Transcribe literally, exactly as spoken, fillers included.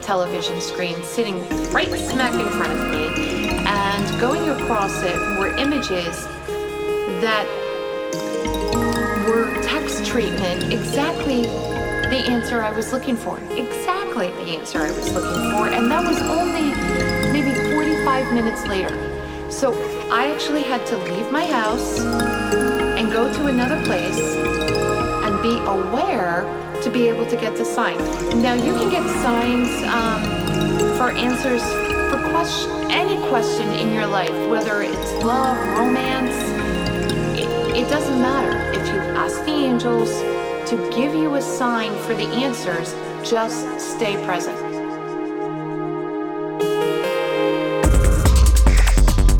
television screen sitting right smack in front of me, and going across it were images that were text treatment, exactly the answer I was looking for. Exactly the answer I was looking for, and that was only maybe forty-five minutes later. So I actually had to leave my house and go to another place and be aware to be able to get the sign. Now you can get signs um, for answers for question, any question in your life, whether it's love, romance, it, it doesn't matter. If you ask the angels to give you a sign for the answers, just stay present.